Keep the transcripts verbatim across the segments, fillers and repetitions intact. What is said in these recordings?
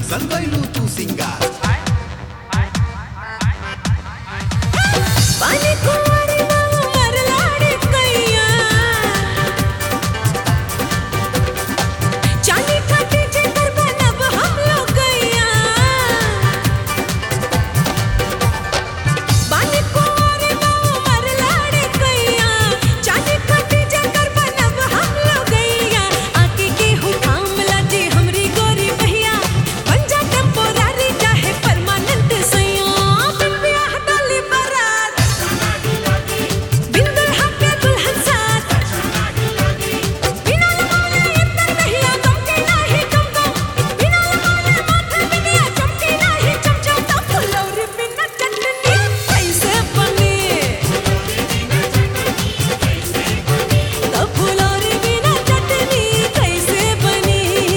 संगैलू तू सिंगार पानी कुंवारी मामा मरलाड़े कैया चाली खाती जेकर बनब हम लोग गैया पानी कुंवारी मामा मरलाड़े कैया चाली खाती जेकर बनब हम लोग गैया आके के हुकाम लाजे हमरी गोरी भैया बन जा टेम्पोरारी चाहे परमानेंट सैया बिन ब्याह डाली बारात बिन दुल्हा के दुल्हन साथ बिना लगाए इतर भैया चमके नाही चमचम बिना लगाए माथे बिंदिया चमके नाही चमचम तो फुलौरी बिना चटनी कैसे बने तो फुलौरी बिना चटनी कैसे बनी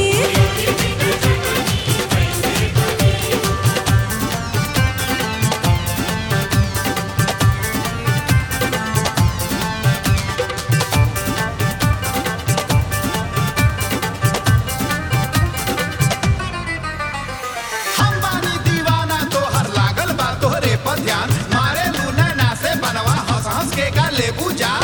हम बानी दीवाना तोहर लागल बा तोहरे पर ध्यान मारे लू नैना से बनवा हंस हंस के का लेबू जान